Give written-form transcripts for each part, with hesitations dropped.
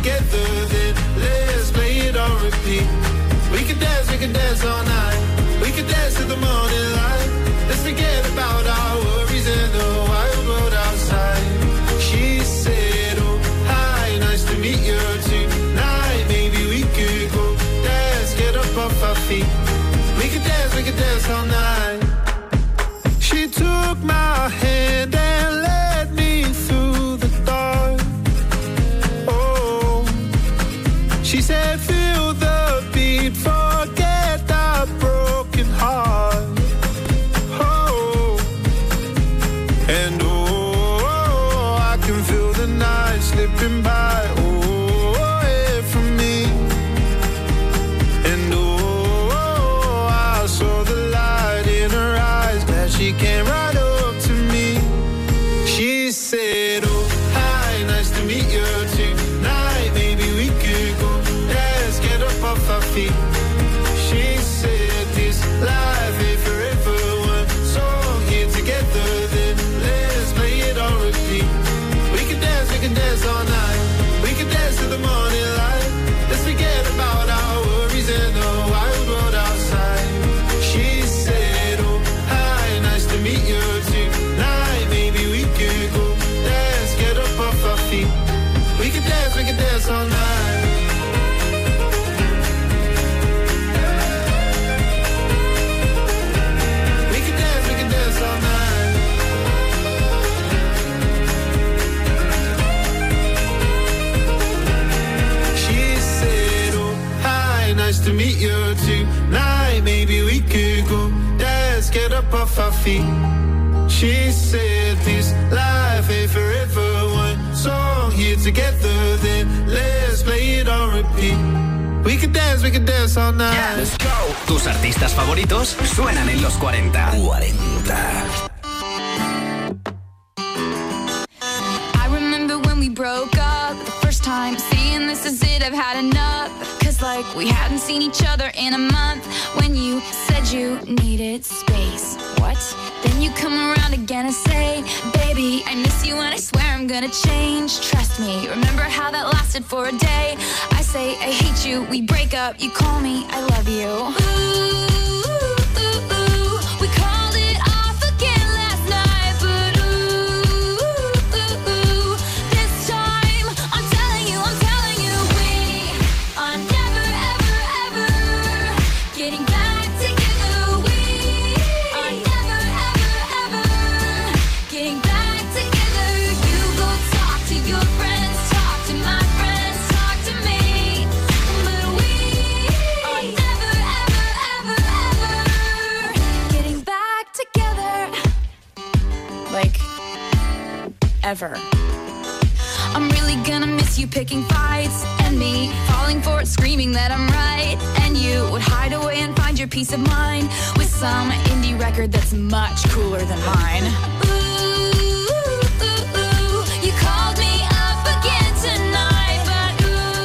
together, then let's play it on repeat. We can dance all night. We can dance to the morning light. Let's forget about our worries and the wild world outside. She said, oh, hi, nice to meet you tonight. Maybe we could go dance, get up off our feet. We can dance all night. She took my hand and led me through the dark. Oh, she said, feel the beat, forget that broken heart. Oh, and oh, I can feel the night slipping by. Oh, yeah, from me. And oh, I saw the light in her eyes. Glad she came right up to me. She said, oh, hi, nice to meet you tonight. Maybe we could go dance, get up off our feet. She said, this life ain't forever. One song here together, then let's play it on repeat. We can dance all night. We can dance to the morning light. Let's forget about our worries and the wild world outside. She said, oh, hi, nice to meet you tonight. Maybe we could go dance, get up off our feet. We can dance all night. We can dance all night. She said, oh, hi, nice to meet you tonight. Maybe we could go dance, get up off our feet. She said, this life ain't forever. One song here together, then let's play it on repeat. We can dance all night. Yeah, let's go. Tus artistas favoritos suenan en los 40. 40. I remember when we broke up, the first time saying this is it, I've had enough. Cause like we hadn't seen each other in a month. When you said you needed space. What? Then you come around again and say, baby, I miss you and I swear I'm gonna change. Trust me, remember how that lasted for a day? I say I hate you, we break up, you call me, I love you. Ooh, we called it off again last night. But ooh, this time I'm telling you, we are never, ever, ever getting back together. We are never, ever, ever getting back together. You go talk to your friends, talk to my friends, talk to me. But we are never, ever, ever, ever getting back together. Like, ever. I'm really gonna miss you picking fights, and me falling for it, screaming that I'm right. And you would hide away and find your peace of mind with some indie record that's much cooler than mine. Ooh, you called me up again tonight. But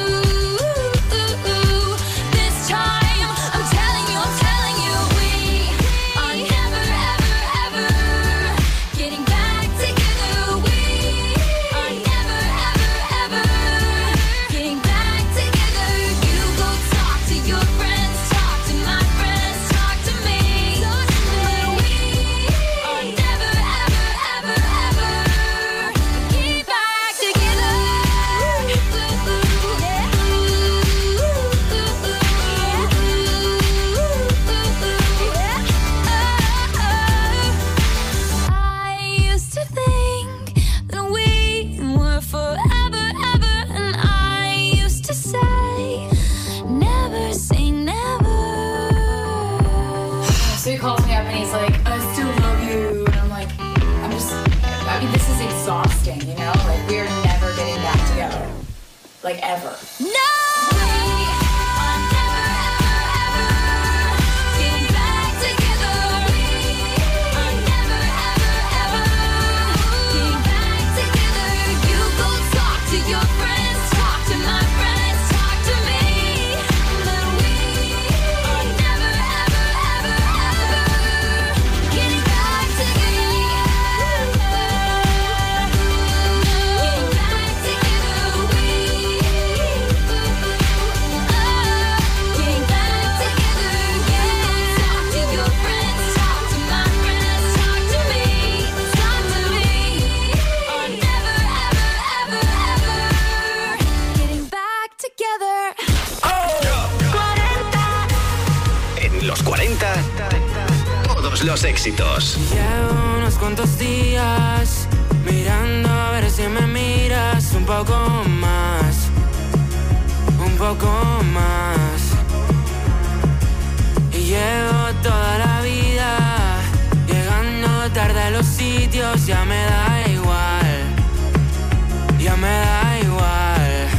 ooh, this time I'm telling you, we are never, ever, ever getting back together. We are never, ever, ever getting back together. You go talk to your friends, talk to my friends, talk to me. But we are never, ever, ever, ever getting back together. I used to think that we were forever, ever, and I used to say, never say never. So he calls me up and he's like, I still love you. And I'm like, I mean, this is exhausting, you know? Like, we're never getting back together. Like, ever. No! We are never, ever, ever getting back together. We are never, ever, ever getting back together. You go talk to your friends, talk to my friends, talk to me. But we are never, ever, ever, ever getting back together. Getting back together. We todos los éxitos. Llevo unos cuantos días mirando a ver si me miras un poco más, un poco más. Y llevo toda la vida llegando tarde a los sitios, ya me da igual, ya me da igual.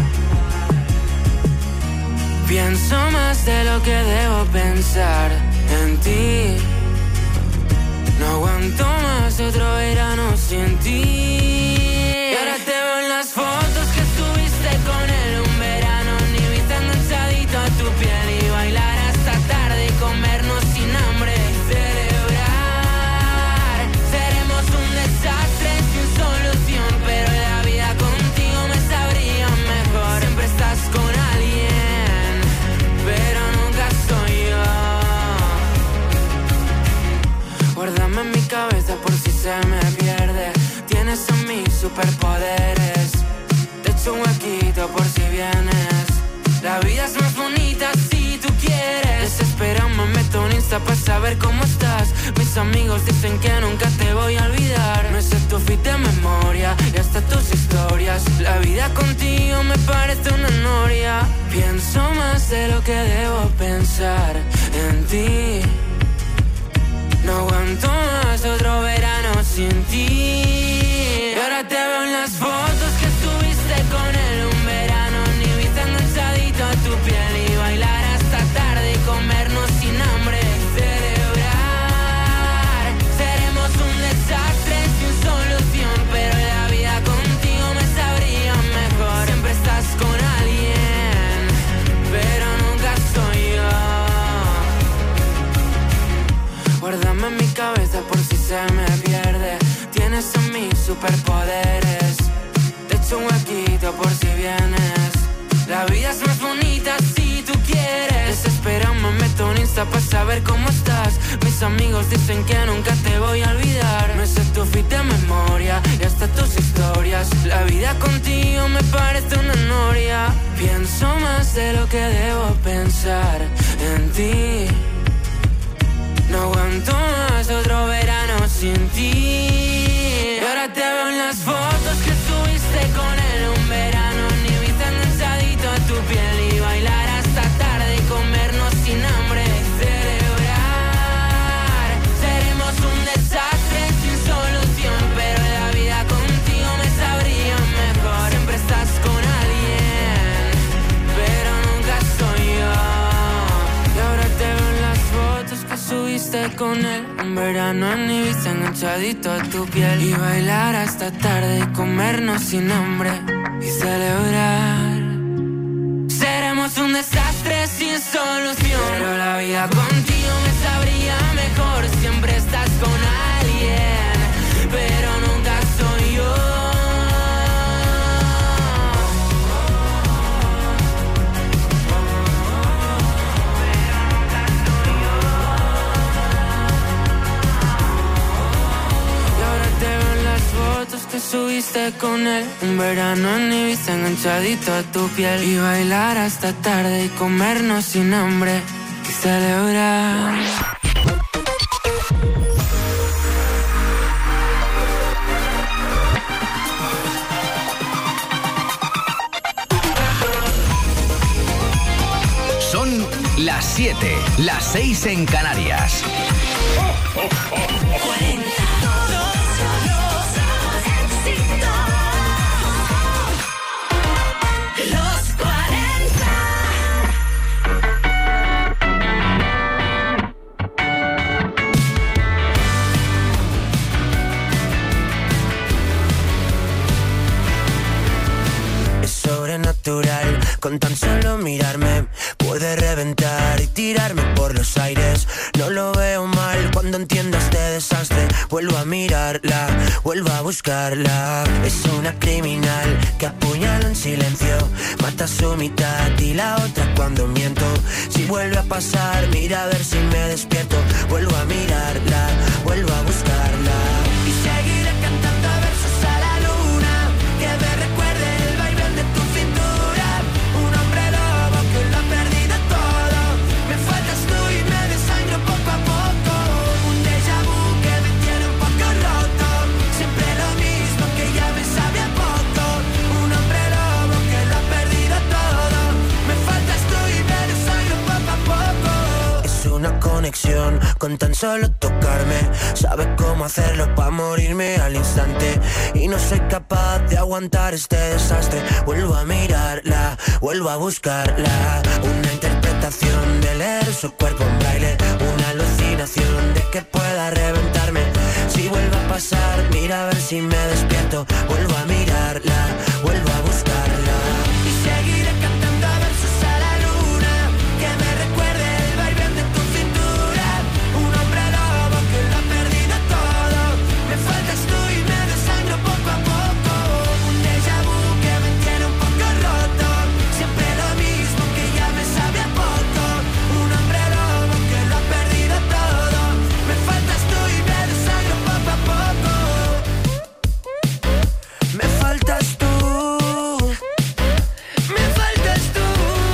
Pienso más de lo que debo pensar en ti. No aguanto más otro verano sin ti. Y ahora te veo en las fotos que subiste con él un verano. Ni viste enganchadito a tu piel y bailar hasta tarde y comernos sin hambre y celebrar. Seremos un desastre sin solución, pero la vida contigo me sabría mejor. Siempre estás con alguien, pero nunca soy yo. Guárdame en mi cabeza por si se me pierde. Tienes en mí superpoderes. Te echo un huequito por si vienes. La vida es más bonita si tú quieres. Desesperado me meto en Insta para saber cómo estás. Mis amigos dicen que nunca te voy a olvidar. Me sé tu feed de memoria y hasta tus historias. La vida contigo me parece una noria. Pienso más de lo que debo pensar en ti. No aguanto más otro verano sin ti. Y ahora te veo en las fotos que subiste con él un verano. Ni viste enganchadito a tu piel y bailar hasta tarde y comernos sin hambre y celebrar. Seremos un desastre sin solución, pero la vida contigo me sabría mejor. Siempre estás con alguien, pero nunca soy yo. Guárdame en mi cabeza por si se me pierde. Tienes en mí superpoderes. Te echo un huequito por si vienes. La vida es más bonita si tú quieres. Desesperado me meto en Insta para saber cómo estás. Mis amigos dicen que nunca te voy a olvidar. Me sé tu feed de memoria y hasta tus historias. La vida contigo me parece una noria. Pienso más de lo que debo pensar en ti. No aguanto más otro verano sin ti. Y ahora te veo en las fotos que subiste con él un verano. Ni viste enganchadito a tu piel y bailar hasta tarde y comernos sin hambre y celebrar. Seremos un desastre sin solución, pero la vida contigo me sabría mejor. Siempre estás con alguien, pero nunca soy yo. Y ahora te veo en las fotos que subiste con él un verano. Ni viste enganchadito a tu piel y bailar hasta tarde y comernos sin hambre y celebrar. Seremos un desastre sin solución, pero la vida contigo me sabría mejor. Siempre estás con alguien, pero nunca soy yo. Fotos que subiste con él un verano. Ni viste enganchadito a tu piel y bailar hasta tarde y comernos sin hambre y celebrar. Son las 7, las 6 en Canarias. Con tan solo mirarme puede reventar y tirarme por los aires. No lo veo mal cuando entiendo este desastre. Vuelvo a mirarla, vuelvo a buscarla. Es una criminal que apuñala en silencio. Mata su mitad y la otra cuando miento. Si vuelve a pasar, mira a ver si me despierto. Vuelvo a mirarla, vuelvo a buscarla. Y seguiré cantando versos a la luna que me recuerde el vaivén de tu cintura. Un hombre lobo que lo ha perdido todo. Me faltas tú y me desangro poco a poco. Un conexión con tan solo tocarme. Sabe cómo hacerlo pa' morirme al instante. Y no soy capaz de aguantar este desastre. Vuelvo a mirarla, vuelvo a buscarla. Una interpretación de leer su cuerpo en braille. Una alucinación de que pueda reventarme. Si vuelve a pasar, mira a ver si me despierto. Vuelvo a mirarla, vuelvo a buscarla. Y seguiré cantando versos a la luna, que me recuerde el vaivén de tu cintura. Un hombre lobo que lo ha perdido todo. Me faltas tú y me desangro poco a poco. Un déjà vu que me tiene un poco roto. Siempre lo mismo que ya me sabe a poco. Un hombre lobo que lo ha perdido todo. Me faltas tú y me desangro poco a poco. Me faltas tú. Me faltas tú.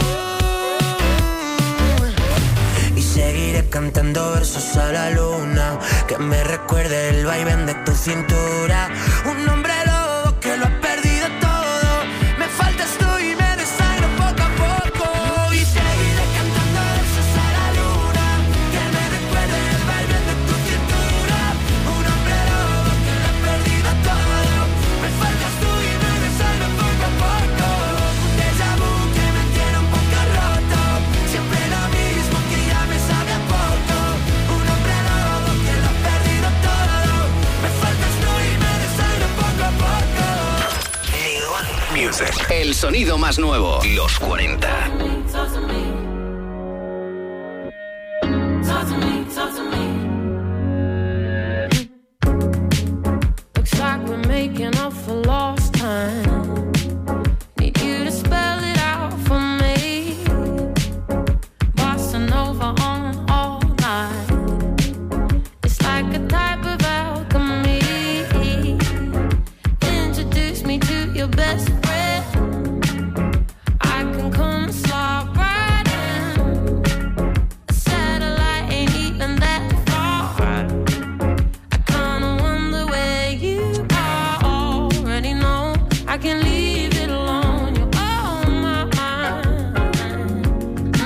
Y seguiré cantando versos a la luna, que me recuerde el vaivén de tu cintura. Un hombre lobo que lo ha perdido todo. Me faltas tú y me desangro poco a poco. Y seguiré cantando versos a la luna, que me recuerde el vaivén de tu cintura. Un hombre lobo que lo ha perdido todo. Me faltas tú y me desangro poco a poco. Un déjà vu que me tiene un poco roto. Siempre lo mismo que ya me sabe a poco. Un hombre lobo que lo ha perdido todo. Me faltas tú y me desangro poco a poco. Music. El sonido más nuevo. Los 40. Talk to me. Talk to me, talk to me. Looks like we're making up for lost time. Need you to spell it out for me. Bossa Nova on all night. It's like a type of alchemy. Introduce me to your best friend. I can come and slide right in. A satellite ain't even that far. I kinda wonder where you are. Already know I can leave it alone. You're on my mind.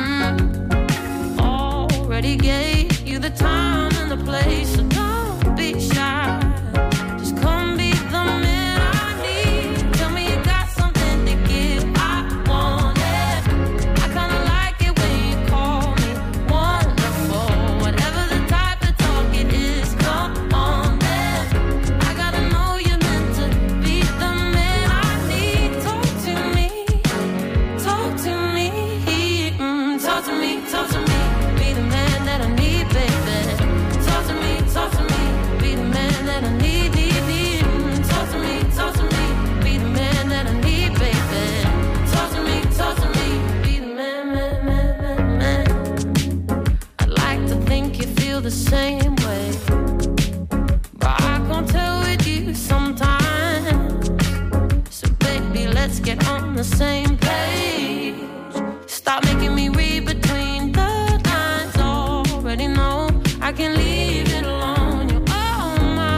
Already gave you the time and the place, so don't be shy. Just come be the man I need. Tell me you got something to give. I want it. I kinda like it when you call me wonderful. Whatever the type of talk it is, come on then. I gotta know you're meant to be the man I need. Talk to me, talk to me, talk to me, talk to me. Be the man that I need, baby. Talk to me, be the man that I need. Talk to me, be the man that I need, baby. Talk to me, be the man. I'd like to think you feel the same way, but I can't tell with you sometimes. So baby, let's get on the same page. Stop making me read between the lines. Already know I can leave it alone. You're on my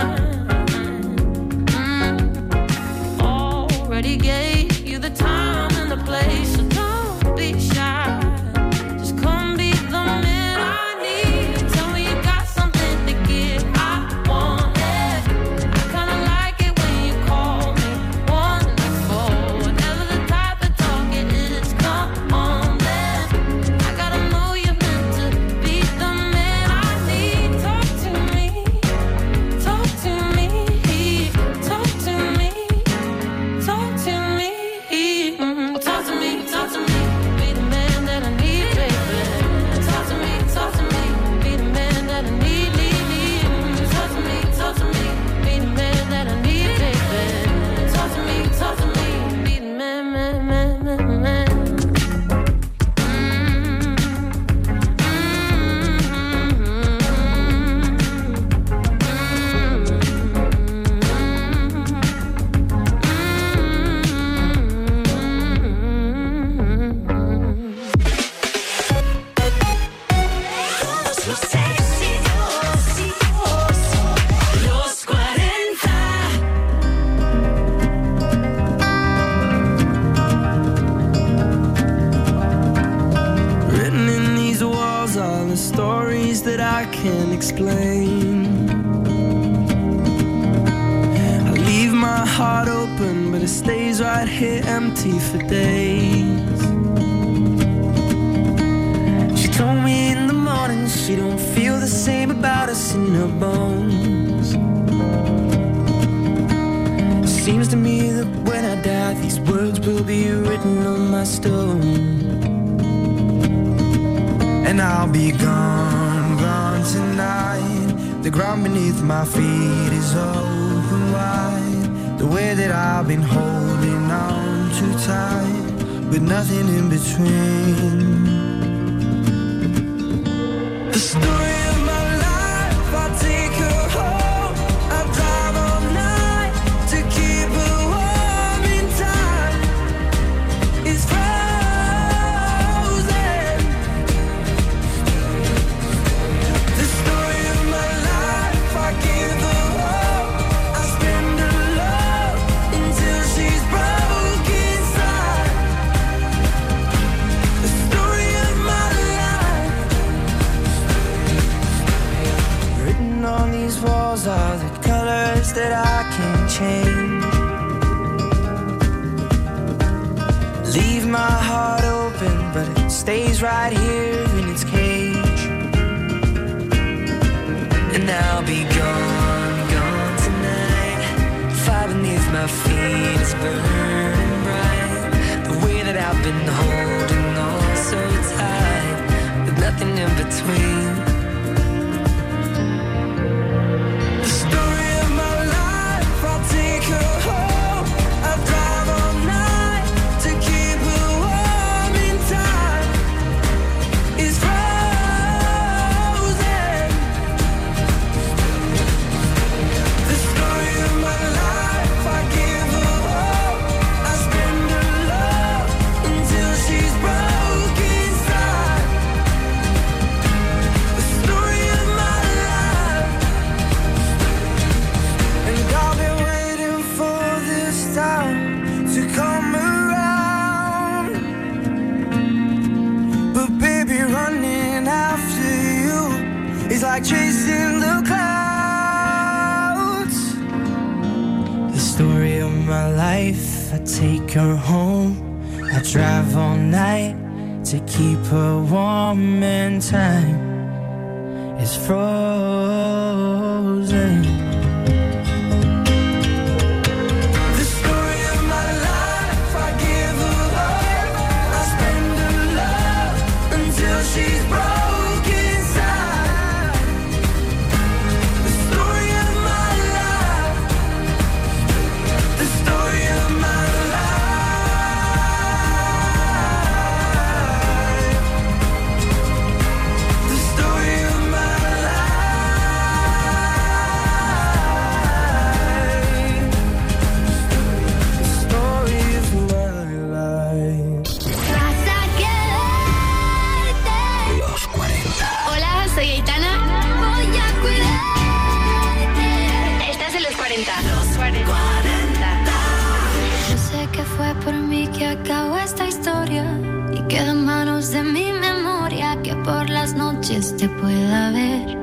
mind. Already gave you the time and the place, so don't be shy. Just come be the man I need. Tell me you got something to give. I want it. I kinda like it when you call me wonderful. Whatever the type of talk it is, come on then. I gotta know you're meant to be the man I need. I can't explain. I leave my heart open, but it stays right here empty for days. She told me in the morning she don't feel the same about us in her bones. Seems to me that when I die, these words will be written on my stone. And I'll be gone, gone tonight. The ground beneath my feet is open wide. The way that I've been holding on too tight, with nothing in between. The story of my life, I take her home. I drive all night to keep her warm in time. It's frozen. The story of my life, I give her hope. I spend her love until she's broke inside. The story of my life. Written on these walls are the colors that I can't change. Leave my heart open, but it stays right here in its cage. And I'll be gone, gone tonight. Fire beneath my feet is burning bright. The way that I've been holding on so tight, with nothing in between. The story of my life, I'll take her home. I drive all night to keep her warm in time. It's frozen. The story of my life, I give her hope. I spend her love until she's broke inside. The story of my life. And I've been waiting for this time to come around. But baby, running after you is like chasing the clouds. The story of my life, I take her home. I drive all night to keep her warm and time is frozen. The story of my life, I give her hope. I spend her love until she's broke inside. The story of my life. The story of my life. The story of my life. The story of my life. Vas a quedarte. Los 40. Hola, soy Aitana. Voy a cuidarte. Estás en los 40. Los 40. Yo sé que fue por mí que acabó esta historia y queda en manos de mi memoria que por las noches te pueda ver.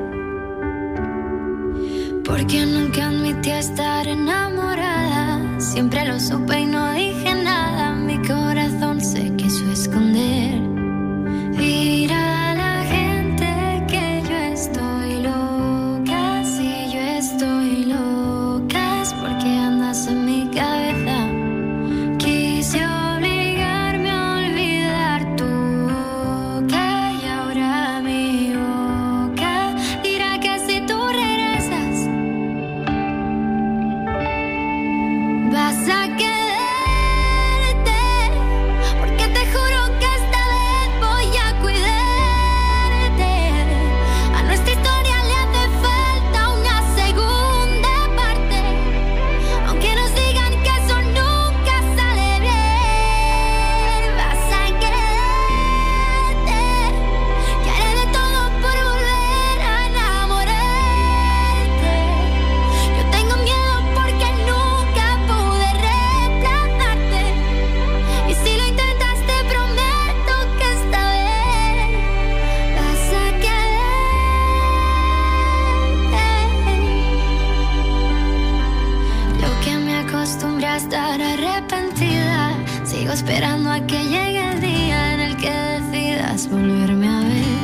Porque nunca admití estar enamorada. Siempre lo supe y no dije nada. Mi corazón se quiso esconder. Dirá la gente que yo estoy loca. Si yo estoy loca es porque andas en mi cabeza. Quise obligarme a olvidar tu boca y ahora mi boca dirá que si tú regresas vas a quedarte. hasta que llegue el día en el que decidas volverme a ver.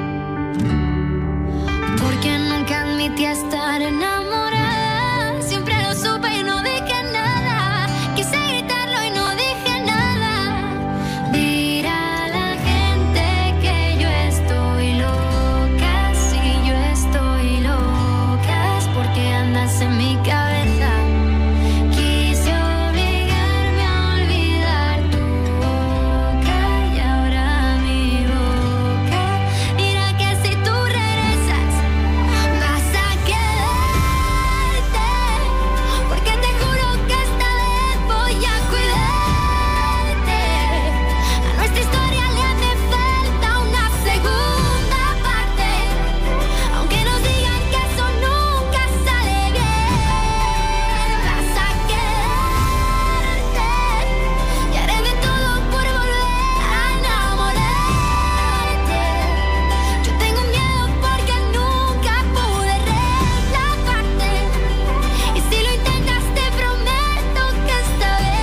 Porque nunca admití estar enamorada. Siempre lo supe y no dije nada. Quise gritarlo y no dije nada. Dirá a la gente que yo estoy loca. Si yo estoy loca es porque andas en mi cabeza. Quise obligarme a olvidar tu boca y ahora mi boca dirá que si tú regresas vas a quedarte, porque te juro que esta vez voy a cuidarte. A nuestra historia le hace falta una segunda parte, aunque nos digan que eso nunca sale bien. Vas a quedarte y haré de todo por volver a enamorarte. Yo tengo miedo porque nunca pude relajarte, y si lo intentas te prometo que esta vez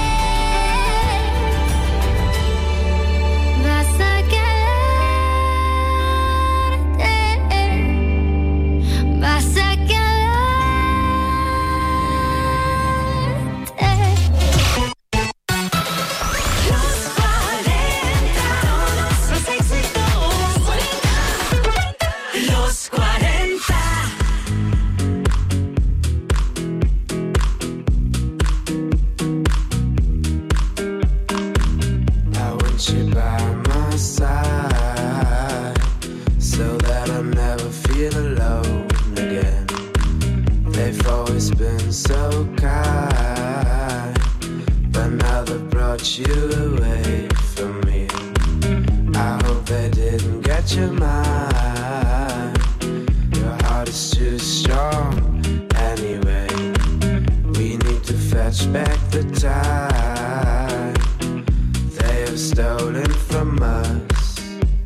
vas a quedarte, vas a quedarte. Los 40. I want you by my side, so that I never feel alone again. They've always been so kind, but now they've brought you away from me. I hope they didn't get your mind. Your heart is too strong anyway. We need to fetch back the time they have stolen from us.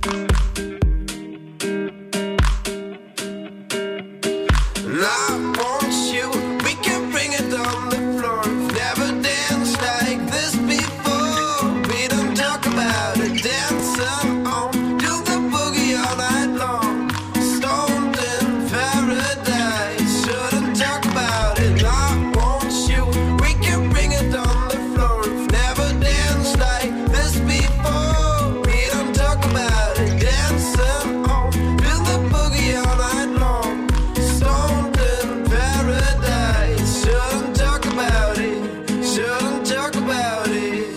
And I want you, we can bring it on the floor. Never danced like this before. We don't talk about it, dancing on, do the boogie all night long. Stoned in paradise, shouldn't talk about it. I want you, we can bring it on the floor. Never danced like this before. We don't talk about it, dancing on, do the boogie all night long. Stoned in paradise, shouldn't talk about it, shouldn't talk about it.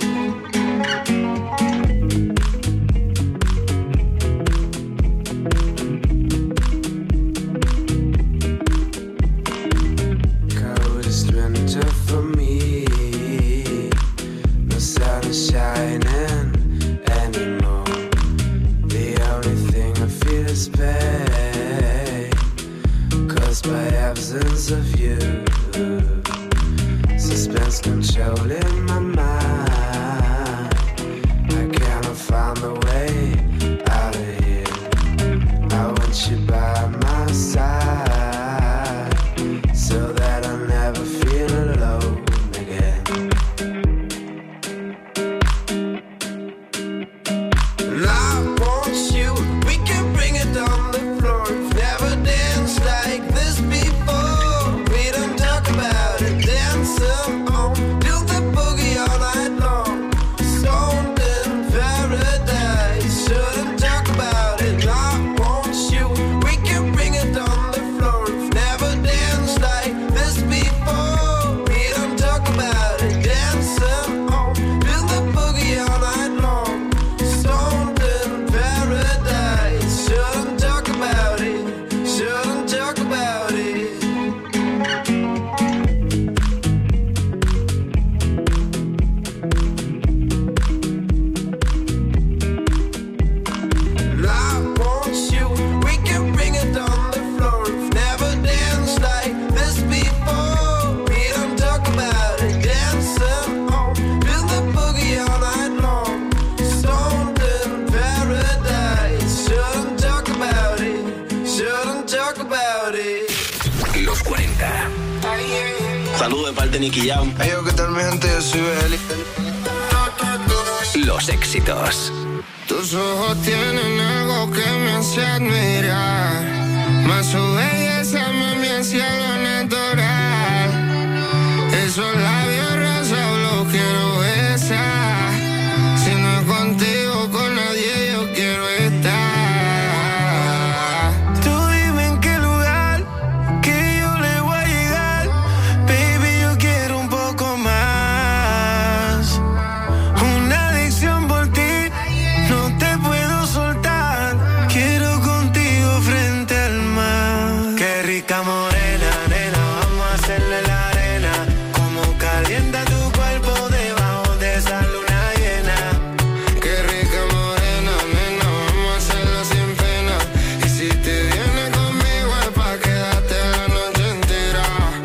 Coldest winter for me, no sun is shining anymore. The only thing I feel is pain, caused by absence of you. Suspense controlling my mind. I cannot find the way out of here. I want you by my side, so that I never feel alone again. And I want you, we can bring it on the floor. Never danced like this before. We don't talk about it, dancing on, do the boogie all night long. Stoned in paradise, shouldn't talk about it. I want you, we can bring it on the floor. Never danced like this before. We don't talk about it, dancing on, do the boogie all night long. Stoned in paradise, shouldn't talk about it, shouldn't talk about it. And I want you, we can bring it on the floor. Never danced like this before. We don't talk about it, dancing on, do the boogie all night long. Stoned in paradise, shouldn't talk about it, shouldn't talk about it. Los 40. Saludos de parte de Nicky Jam. Hey, yo, ¿qué tal mi gente? Yo soy Beli. los éxitos. Tus ojos tienen algo que me hace admirar, más su belleza me hace algo natural. Esos labios rosados los quiero besar, si no es contigo con nadie yo quiero estar. Tú dime en qué lugar que yo le voy a llegar, baby yo quiero un poco más, una adicción por ti, no te puedo soltar, quiero contigo frente al mar. Qué rica morena, nena, vamos a hacerle la arena, como calienta tu cuerpo debajo de esa luna llena. Qué rica morena, nena, vamos a hacerlo sin pena, y si te vienes conmigo es pa' quedarte la noche entera.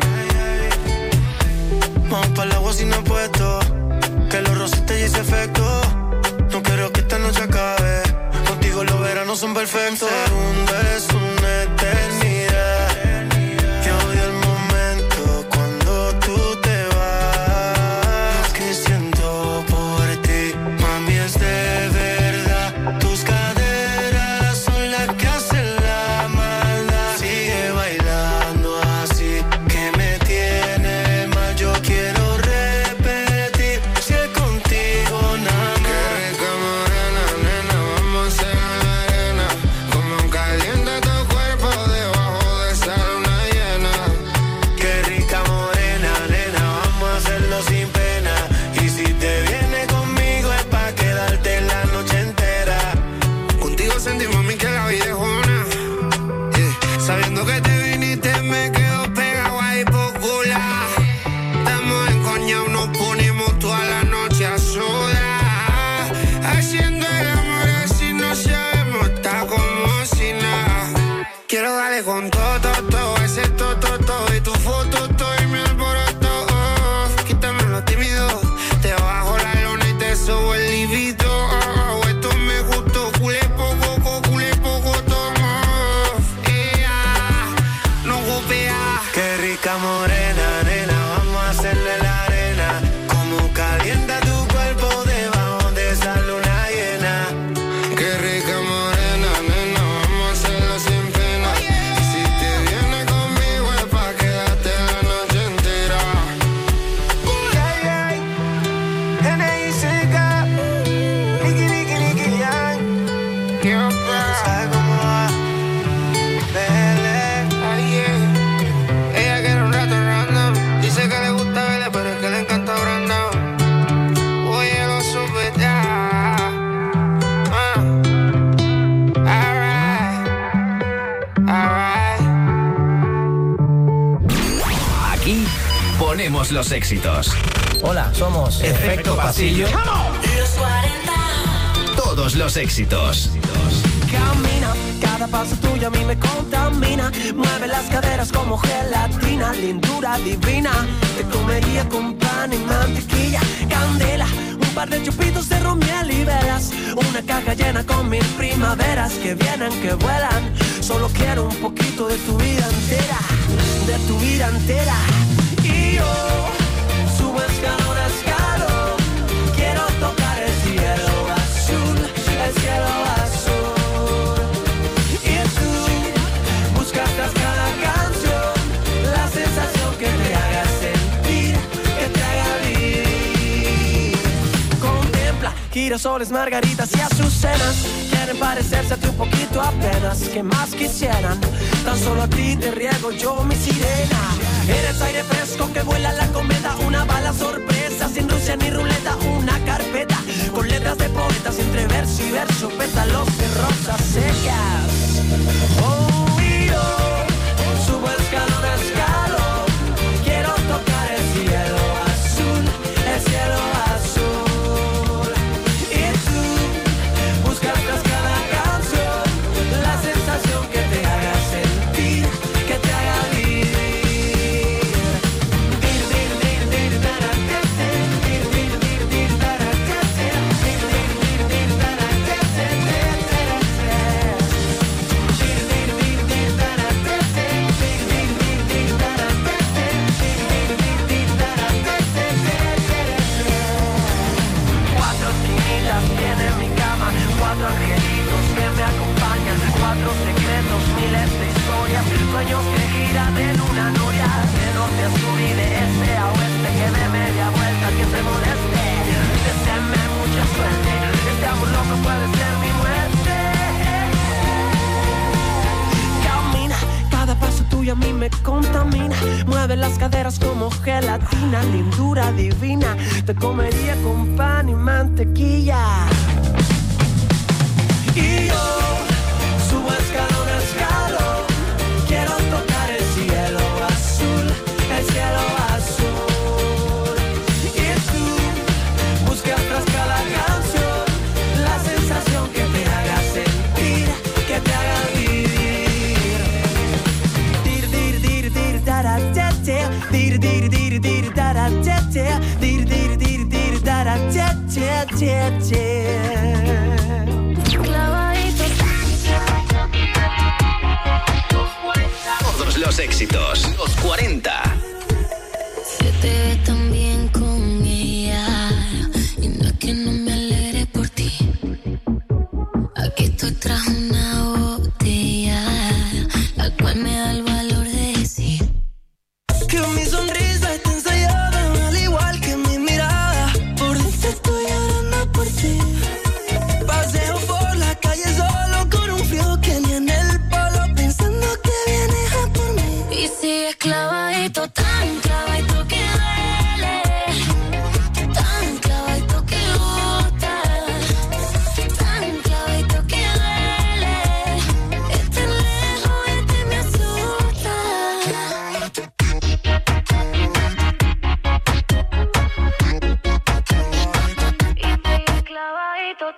Vamos pa'l agua sin apuesto, que los rosas te hice efecto. No quiero que esta noche acabe, contigo los veranos son perfectos. Un segundo es una eternidad, yo odio el momento cuando tú te vas. Lo que siento por ti, mami, es de verdad. Tus caderas son las que hacen la maldad. Sigue bailando así, que me tiene mal. Yo quiero repetir, si es contigo nada más. Qué rica morena, nena, vamos a hacer la arena, como calienta tu cuerpo debajo de esa luna llena. Qué rica morena, nena, vamos a hacerlo sin pena, y si te vienes conmigo es pa' quedarte la noche entera. Contigo sentí, mami, que la vida es una, sabiendo que te viniste me quedo pegado ahí por cular. Estamos encoñados, nos ponemos toda la noche a sudar, haciendo el amor así no sabemos, está como si nada. Quiero darle con todo, todo, ese todo, y tu foto, todo, y mi alboroto. Quítame lo tímido, te bajo la lona y te subo el libido. Esto me gustó, culé poco, tomo. No golpea. Qué rica morena, nena, vamos a hacerle la arena, como calienta tu cuerpo debajo de esa luna llena. Qué rica morena, nena, vamos a hacerlo sin pena, y si te vienes conmigo es pa' quedarte la noche entera. ¿Sabes cómo va? Bele, ella quiere un rato random, dice que le gusta verle, pero es que le encanta Brandon. Oye, lo supe ya. Alright. Aquí ponemos los éxitos. Hola, somos Efecto Pasillo. Los 40. Todos los éxitos. Camina, cada paso tuyo a mí me contamina. Mueve las caderas como gelatina, lindura divina. Te comería con pan y mantequilla, candela, un par de chupitos de romiel y velas, una caja llena con 1000 primaveras que vienen, que vuelan. Solo quiero un poquito de tu vida entera, de tu vida entera. Y yo subo escalón a escalón, quiero tocar el cielo azul, el cielo azul. Y tú buscas tras cada canción la sensación que te haga sentir, que te haga vivir. Contempla girasoles, margaritas y azucenas, quieren parecerse a ti un poquito apenas. Que más quisieran, tan solo a ti te riego yo mi sirena. Eres aire fresco que vuela la cometa, una bala sorpresa sin Rusia ni ruleta, una carpeta con letras de poetas entre verso y verso, pétalos de rosas secas. Oh, y yo subo escalón a escalón, quiero tocar el cielo azul, el cielo azul. Y tú buscas tras cada canción la sensación que te haga sentir, que te haga vivir. sueños que giran en una noria, de norte a sur y de este a oeste, que de media vuelta que se moleste. Deséame mucha suerte, este amor loco puede ser mi muerte. Camina, cada paso tuyo a mí me contamina. Mueve las caderas como gelatina, lindura divina. Te comería con pan y mantequilla. Y yo subo escalón a escalón, quiero tocar el cielo azul, el cielo azul. Y tú buscas tras cada canción la sensación que te haga sentir, que te haga vivir. Dir dir dir dir dara te te, dir dir dir dir dara te te, dir dir dir dir dara te te te te. Todos los éxitos, los 40. Se te ve tan bien con ella, y no es que no me alegre por ti. Aquí estoy tras una botella, la cual me da el valor de decir que mi sonrisa está ensayada, al igual que mi mirada. Por dentro estoy llorando por ti. Paseo por la calle solo con un frío que ni en el polo, pensando que vienes a por mí. y sigues clavadito, tan clavadito que duele, tan clavadito que gusta, tan clavadito que duele. Estar lejos de ti me asusta. Clavadito.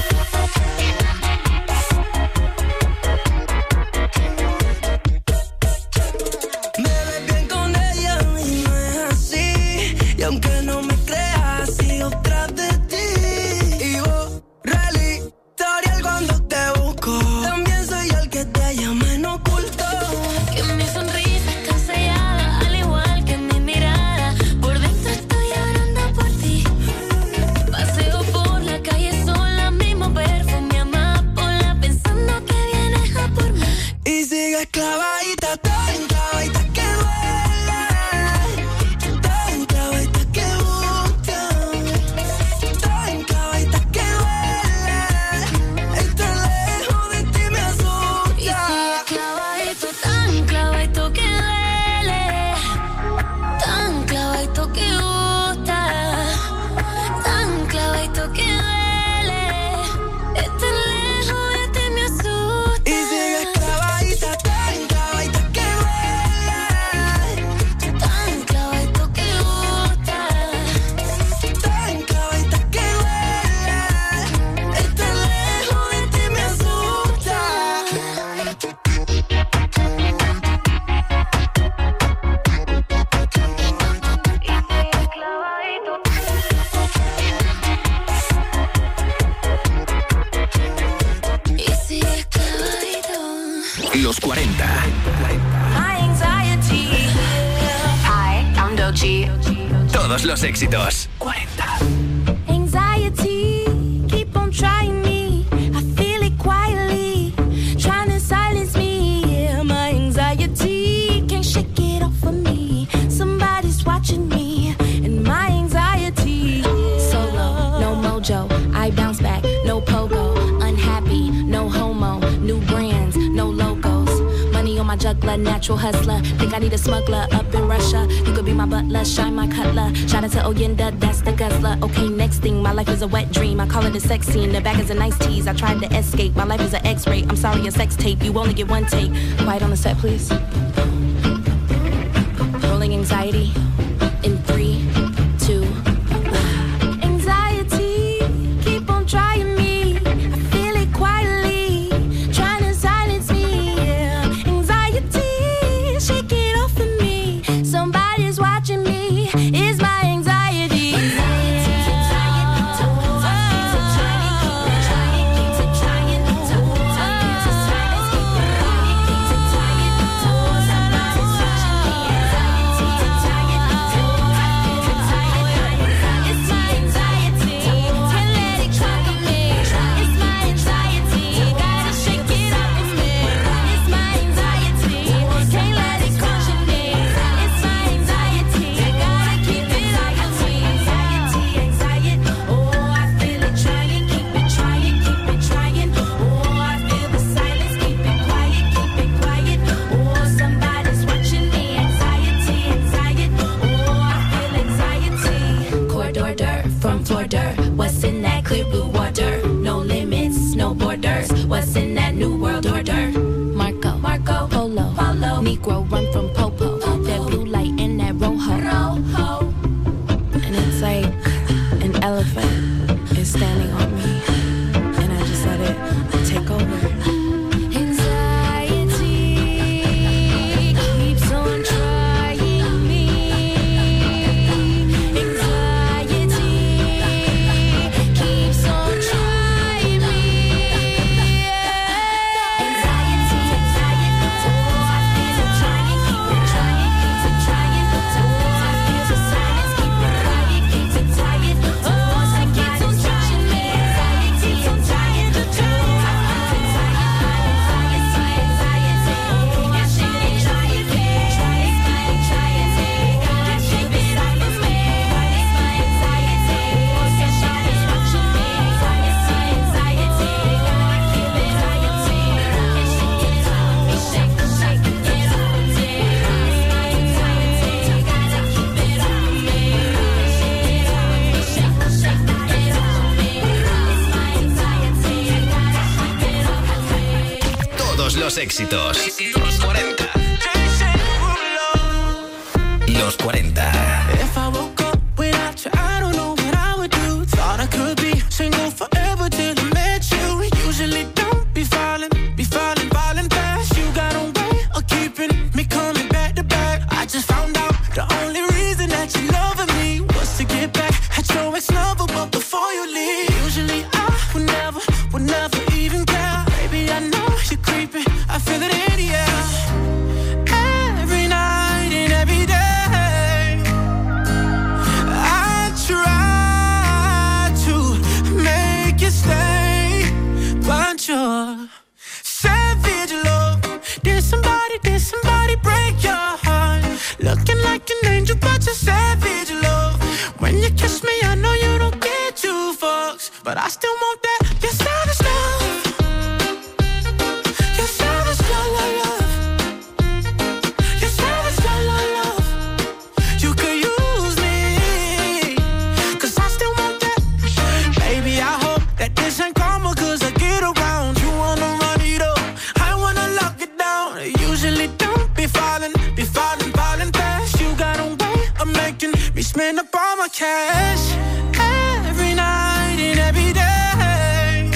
Me ves bien con ella y no es así. Y aunque no me creas, sigo tras de ti. Y borra el historial cuando te busco. También soy el que te llama en oculto. Que mi sonrisa está sellada, al igual que mi mirada. Por dentro estoy llorando por ti. Paseo por la calle sola, mismo perfume amapola, pensando que vienes a por mí. Y sigues clavadita, tan clavadita que duele, tan clavadita que gusta, tan clavadita que duele. Estar lejos de ti me Y asusta. sigues clavadito, tan clavadito que duele, tan clavadito que gusta, tan clavadito que duele. Estar lejos de ti me asusta. Y sigues clavadita, tan clavadita que duele, Tan clavadito que gusta, tan clavadita que duele. Estar lejos de ti me asusta. y sigues clavadito. Los 40. My anxiety. Hi, I'm Doechii. Todos los éxitos. 40. Anxiety, keep on trying me. I feel it quietly, trying to silence me. Yeah, my anxiety can't shake it off of me. Somebody's watching me, and my anxiety. Solo, no mojo. I bounce back, no pogo. Unhappy, no homo. New brands, no logos. Money on my juggler, natural hustler. Think I need a smuggler up in Russia. You could be my butler, shine my cutler. Shout out to Oyenda, that's the guzzler. Okay, next thing, my life is a wet dream. I call it a sex scene. The back is a nice tease. I tried to escape. My life is an X-ray. I'm sorry, a sex tape. You only get one take. Quiet on the set, please. Rolling anxiety in 3, 2, 1. Anxiety, keep on trying me. I feel it quietly, trying to silence me. Yeah. Anxiety, shake it off of me. Somebody's watching me. It's my anxiety. blue water. No limits, no borders. What's in that new world order? Marco, Polo, Negro run from Popo. That blue light in that rojo. And it's like an elephant is standing on me, and I just let it take over. Anxiety keeps on trying me. Anxiety keeps on trying me. Anxiety, oh, I feel it trying, keep it trying, keeps it trying. Oh, I feel the silence, keep it quiet, keeps it tired. Oh, somebody's watching me. Anxiety, I'm tired of trying. Todos los éxitos. Los 40. Los 40. If I woke up without you, I don't know what I would do. Thought I could be single forever till I met you. Usually don't be falling fast. You got a way of keeping me coming back to back. I just found out the only reason that you loving me was to get back at your ex-lover, but before you leave, usually I would never even care. Baby, I know you're creeping, I feel it in the air. Every night and every day, I try to make you stay, but you're savage love. Did somebody break your heart? Looking like an angel, but you're savage love. When you kiss me, I know you don't get two fucks, but I still want that. You're savage love. You're savage love. You're savage love. You could use me, 'cause I still want that. Baby, I hope that this ain't karma, 'cause I get around. You wanna run it up, I wanna lock it down. Usually don't be falling fast. You got a way of making me spend up all my cash. Every night and every day,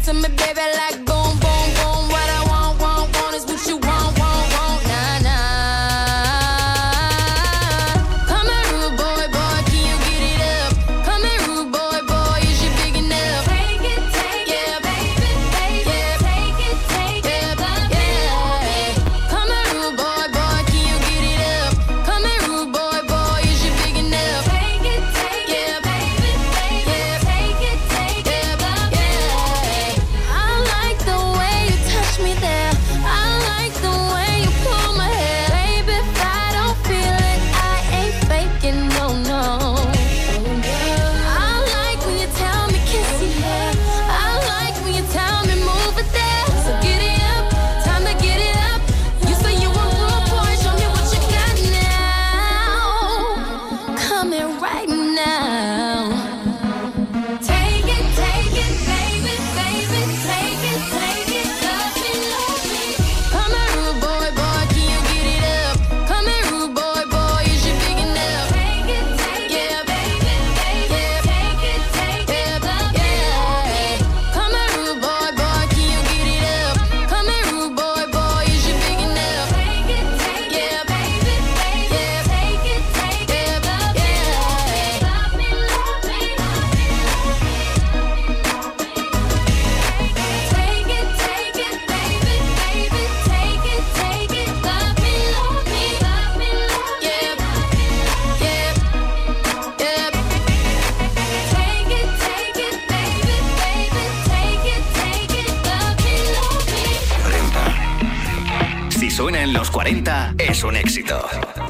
to me, baby, like boom, boom, boom. What I want is what you want, nah, nah. Come here, rude boy, boy, can you get it up? Come here, rude boy, boy, is you big enough? Take it, yeah, baby, yeah, take it, yeah, yeah. Come here, rude boy, boy, can you get it up? Come here, rude boy, boy, is you big enough? Take it, yeah, baby, yeah, take it, yeah, yeah. I like the way you touch me there. I like the way you pull my hair. Baby, if I don't feel it, I ain't faking, no, no. I like when you tell me kiss your hair. I like when you tell me move it there. So get it up, time to get it up. You say you want rude boy, show me what you got now. Come here right now. Take it, baby, baby, take it, love me, love me. Come here, rude boy, boy, can you get it up? Come here, rude boy, boy, is you big enough? Take it, yeah, baby, yeah, take it, yeah, yeah. Come here, rude boy, boy, can you get it up? Come here, rude boy, boy, is you big enough? Take it, yeah, baby, yeah, take it, yeah, yeah. Love me, love me, love me. Take it, baby, baby, take it, love me, love me, love me, yeah, yeah, yeah. Take it, baby, baby, take it, love me, love me. Si suena en los 40, es un éxito.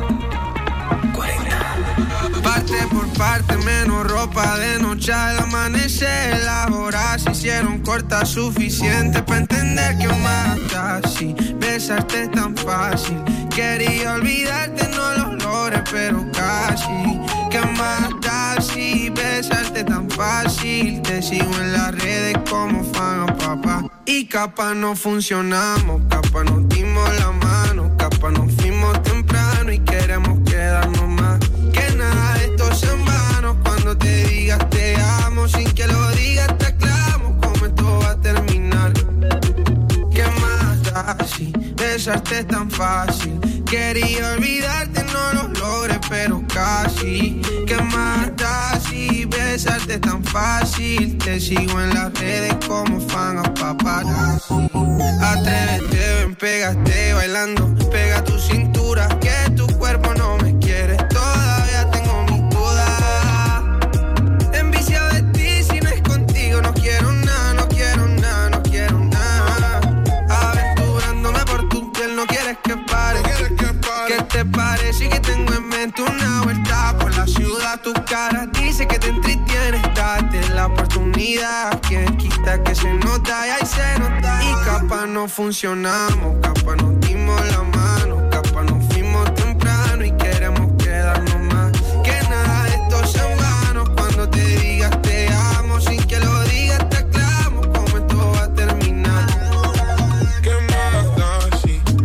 40. Parte por parte, menos ropa de noche al amanecer. Las horas se hicieron cortas, suficiente para entender que mata así. Besarte es tan fácil. Quería olvidarte, no lo logré, pero casi. Que mata así, besarte tan fácil. Te sigo en las redes como fan a papá. Y capaz no funcionamos, capaz nos dimos la mano, capaz nos fuimos temprano y queremos quedarnos más. Que nada de esto sea en vano, cuando te digas te amo, sin que lo digas te aclamo cómo esto va a terminar. ¿Qué más da si besarte es tan fácil? Quería olvidarte, no lo logré, pero casi. ¿Qué más da si besarte es tan fácil? Te sigo en las redes como fan a paparazzi. Atrévete, ven, pégate bailando. Pega tu cintura, que tu cuerpo no me quiere. Todavía tengo mis dudas. Enviciado de ti, si no es contigo no quiero nada, no quiero nada, no quiero nada. Aventurándome por tu piel, no quieres que pare. ¿Qué te parece que tengo en mente una vuelta por la ciudad? Tu cara dice que te entretienes, date la oportunidad. Quien quita que se nota y ahí se nota. Y capaz no funcionamos, capaz nos dimos la mano, capaz nos fuimos temprano y queremos quedarnos más. Que nada de esto sea en vano, cuando te digas te amo, sin que lo digas te aclamo cómo esto va a terminar. ¿Qué más da si? ¿Qué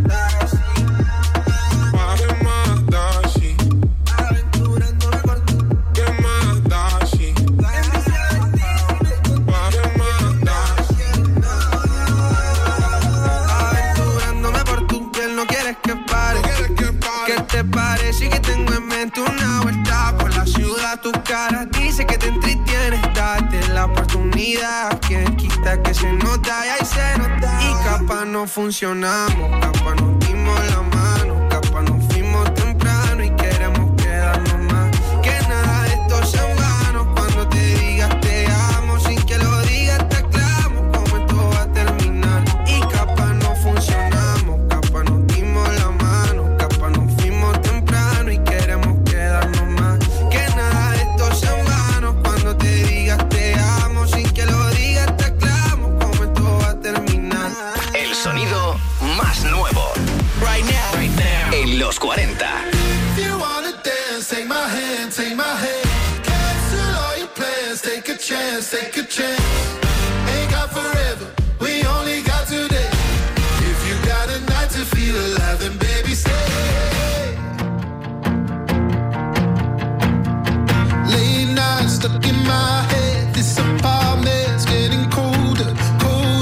más da si? Aventurándome por tu ¿Qué más da si? ¿Qué más da si? aventurándome por tu piel, no quieres que pare. ¿Qué te parece que tengo en mente una vuelta por la ciudad? Tu cara dice que te entretienes, date la oportunidad. Quien quita que se nota y ahí se nota. Y capaz no funcionamos, capaz nos dimos la mano, capaz nos fuimos temprano y queremos quedarnos más. Que nada de esto sea en vano, cuando te digas te amo, sin que lo digas te aclamo cómo esto va a terminar. Y capaz no funcionamos, capaz nos dimos la mano, capaz nos fuimos temprano y queremos quedarnos más. Que nada de esto sea en vano, cuando te digas te amo, sin que lo digas te aclamo cómo esto va a terminar. El sonido más nuevo. Right now. En los 40. If you wanna dance, take my hand, take my hand. Cancel all your plans, take a chance, take a chance. Ain't got forever, we only got today. If you got a night to feel alive, then baby stay. Late nights stuck in my head, this apartment's getting colder, colder.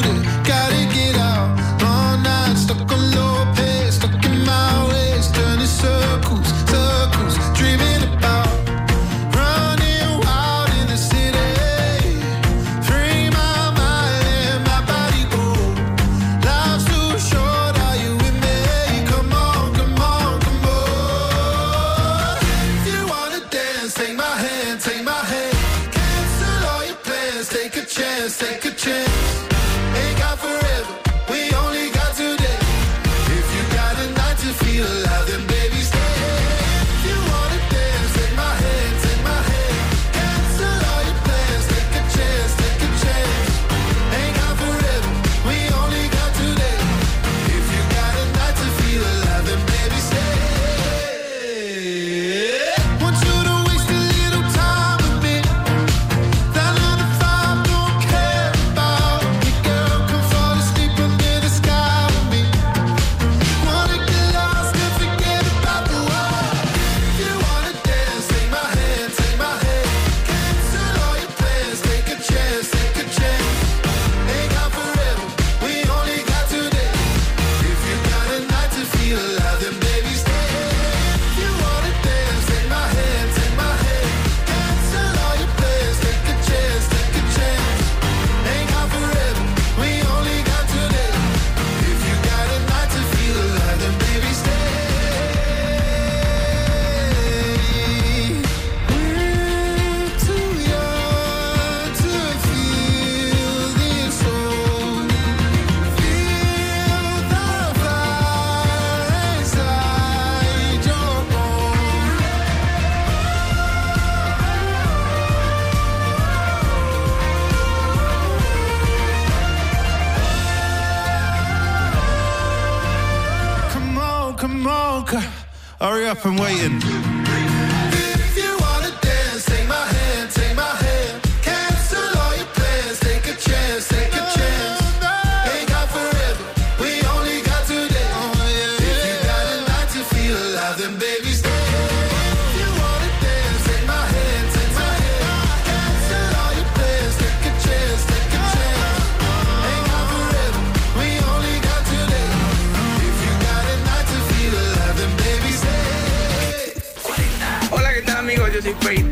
Hurry up, I'm waiting. If you wanna dance, take my hand, take my hand. Cancel all your plans, take a chance, take a chance. Ain't got forever, we only got today. If you got a night to feel alive, then baby stay. If you wanna dance, take my hand, take my hand. Cancel all your plans, take a chance, take a chance. Ain't got forever, we only got today. If you got a night to feel alive, then baby stay. Hola, ¿qué tal, amigos? Yo soy Faith.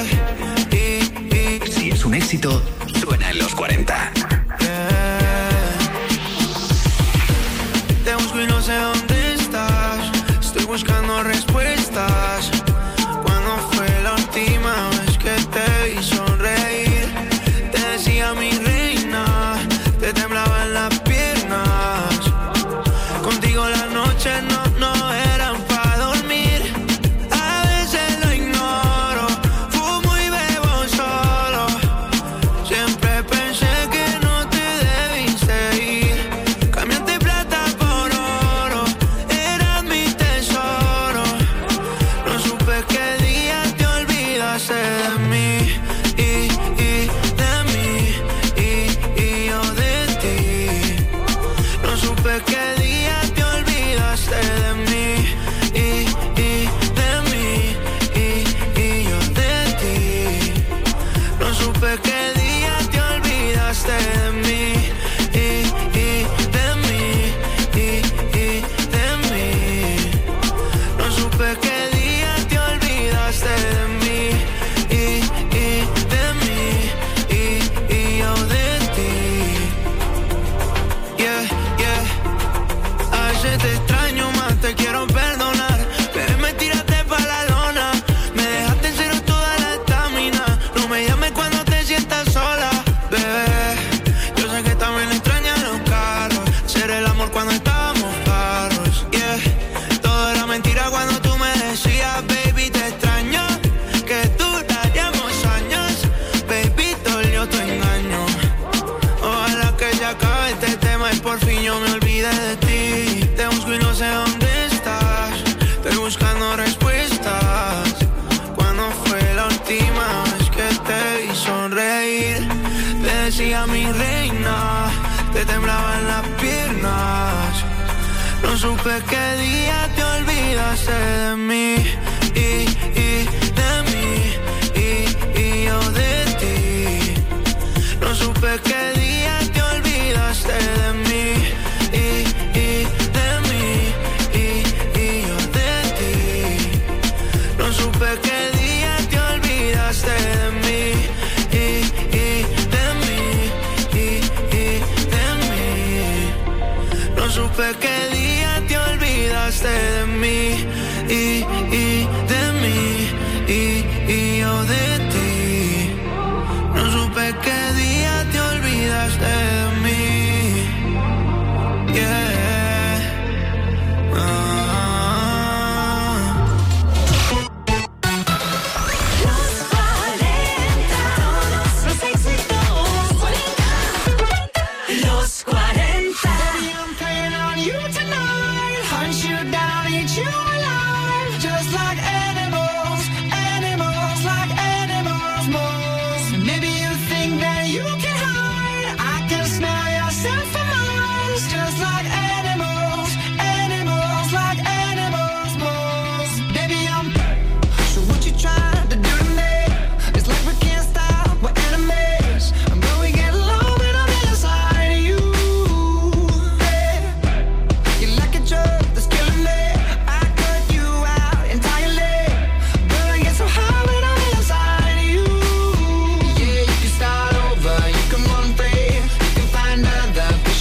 Si es un éxito, suena en los 40. Te busco y no sé dónde estás. Estoy buscando respuestas. ¿Cuándo fue la última vez que te vi sonreír? Te decía mi reina, te temblaban las piernas. Contigo las noches no eran para dormir. A veces lo ignoro, fumo y bebo solo. Siempre pensé que no te debiste ir. Cambiaste plata por oro, eras mi tesoro. No supe qué día te olvidaste de mí y de mí y yo de ti. No supe qué día te olvidaste de mí y de mí y yo de ti. No supe qué día te olvidaste de mí y de mí y de mí. No supe qué día te olvidaste de mí y de mí y yo de ti. A veces te extraño más, te quiero perdonar, pero me tiraste pa' la lona. Me dejaste en cero toda la estamina. No me llames cuando te sientas sola, bebé. Yo sé que también extrañas los carros, ser el amor cuando estábamos claros, Todo era mentira cuando tú me decías, baby, te extraño, que duraríamos años. Baby, dolió tu engaño. Ojalá que se acabe este tema y por fin yo me olvide de ti. Te busco y no sé dónde estás. Estoy buscando respuestas. ¿Cuándo fue la última vez que te vi sonreír? Te decía mi reina, te temblaban las piernas. No supe qué día te olvidaste de mí y de mí y yo de ti. No supe qué día te olvidaste de mí y de mí y yo de ti. No supe qué día te olvidaste de mí y de mí y de mí. No supe qué día te olvidaste de mí y de mí y yo de ti. No supe qué día te olvidaste de mí. Los éxitos. Los 40. Baby, I'm playing on you tonight. Hunt you down, eat you alive. Just like animals, animals, like animals, moles. Maybe you think that you can hide. I can smell your scent from miles. Just like animals, animals, like animals, moles. Baby, I'm. So what you trying to do to me? It's like we can't stop, we're enemies. But we get along when I'm inside of you. You're like a drug that's killing me. I cut you out entirely. But I get so high when I'm inside of you. Yeah, you can start over, you can run free. You can find other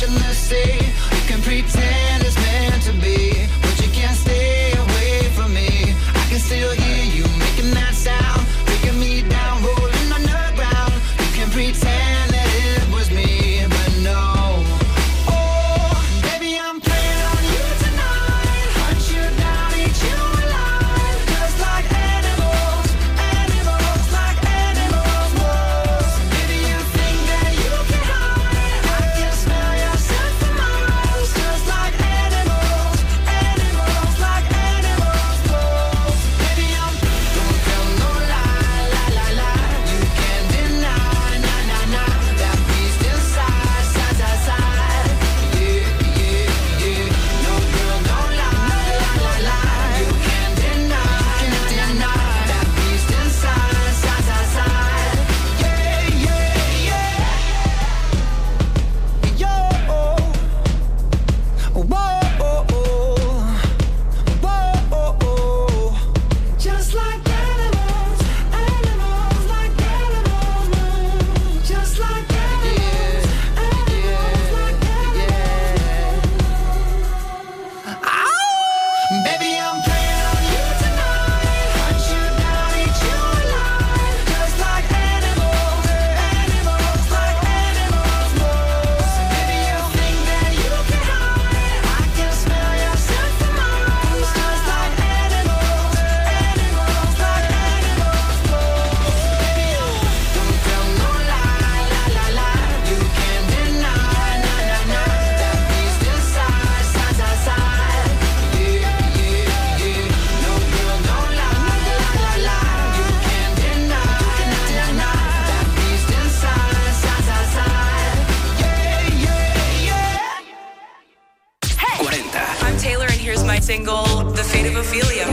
single The Fate of Ophelia.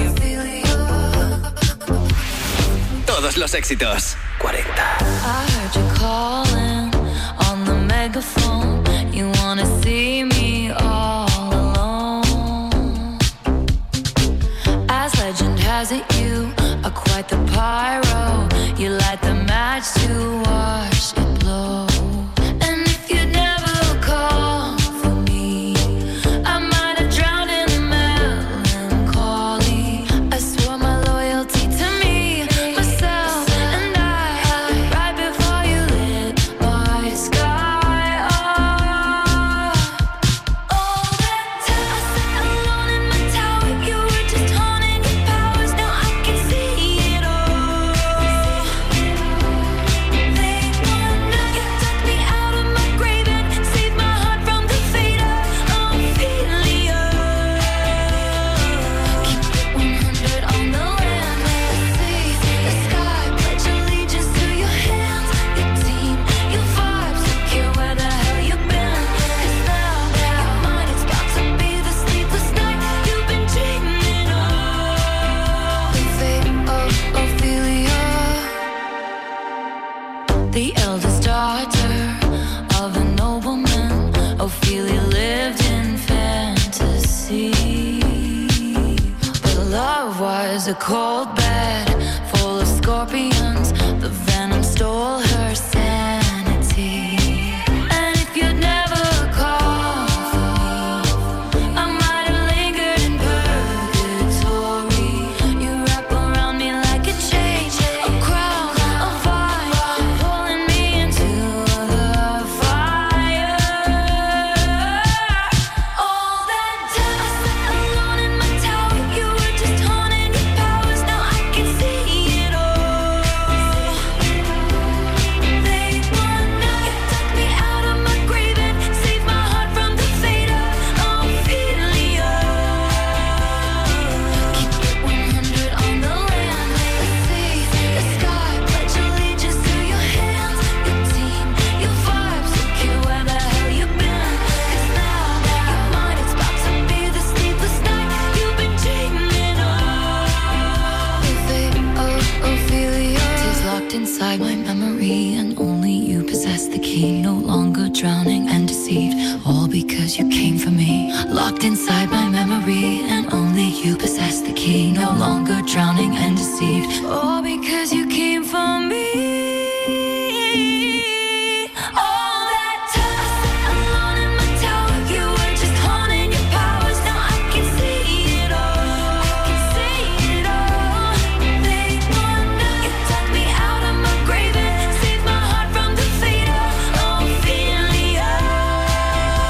Todos los éxitos. 40. I heard you calling on the megaphone. You wanna see me all alone. As legend has it, you are quite the pyro. You light the match to watch it blow. And if you'd never call for me, I might have drowned in melancholy. I swore my loyalty to me, myself, and I, right before you lit my sky up. All that time I sat alone in my tower, you were just honing your powers. Now I can see it all. They wanna, you took me out of my grave and saved my heart from the fate of Ophelia. Keep it 100 on the land, see the sky, pledge allegiance to your hands, your team, your vibes, don't care where the hell you've been. 'Cause now your mind is about to be the sleepless night you've been dreaming of. The fate of Ophelia. The eldest daughter of a nobleman, Ophelia lived in fantasy. But love was a cold bed full of scorpions. The venom stole her sanity. And if you'd never called for me, I might have lingered in purgatory. You wrap around me like a chain, a crown, a vine, pulling me into the fire. All that time I sat alone in my tower, you were just honing your powers. Now I can see it all. They wanna, you took me out of my grave and saved my heart from the fate of Ophelia. Keep it 100 on the land, see the sky, pledge allegiance to your hands, your team, your vibes, don't care where the hell you've been. 'Cause now your mind is about to be the sleepless night you've been dreaming of. The fate of Ophelia is locked inside my memory, and only you possess the key. No longer drowning and deceived, all because you came for me. Locked inside my memory, and only you possess the key. No longer drowning